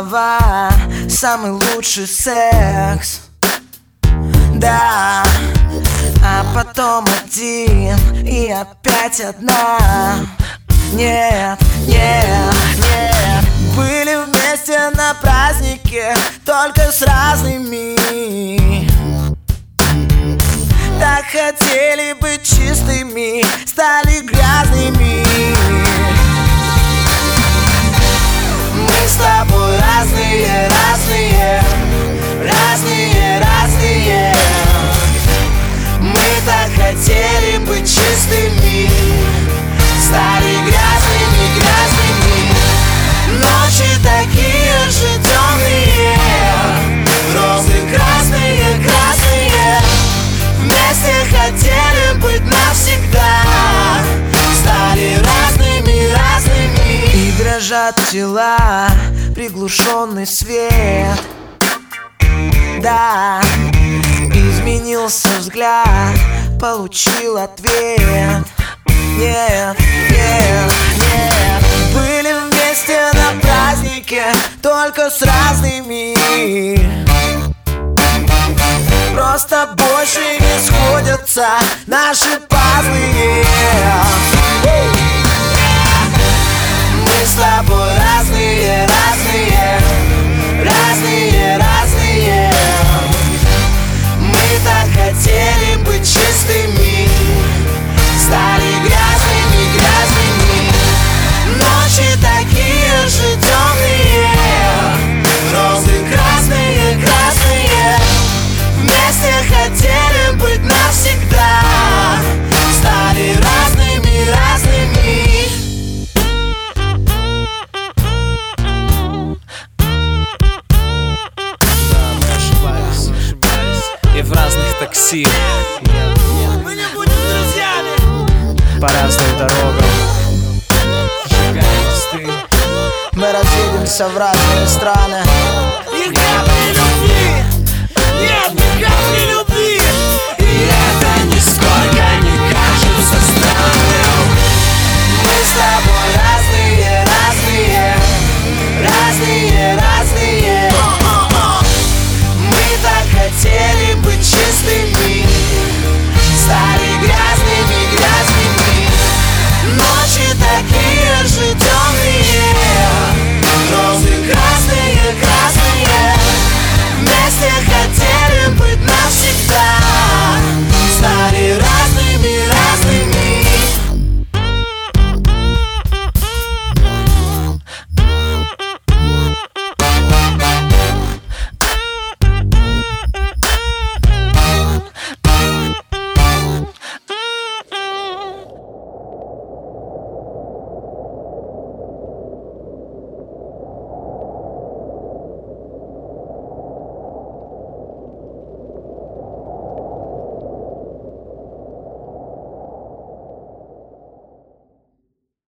слова, самый лучший секс. Да, а потом один и опять одна. Нет, нет, нет. Были вместе на празднике, только с разными. Так хотели быть чистыми, стали грязными. Мы с тобой разные, разные, разные, разные. Мы так хотели быть чистыми, стали грязными, грязными. Ночи такие же темные, розы красные, красные. Вместе хотели быть навсегда, стали разными, разными. И дрожат тела, приглушенный свет. Да, изменился взгляд, получил ответ. Нет, нет, нет. Были вместе на празднике, только с разными. Просто больше не сходятся наши пазлы. Мы с тобой разные, разные, разные, разные. Мы так хотели быть чистыми, стали грязными, грязными. Ночи такие же темные, розы красные, красные. Вместе хотели быть навсегда, стали разными, разными. Да, мы ошибались. И в разных такси. Мы не будем друзьями. По разным дорогам сжигаем мосты. Мы разъедемся в разные страны.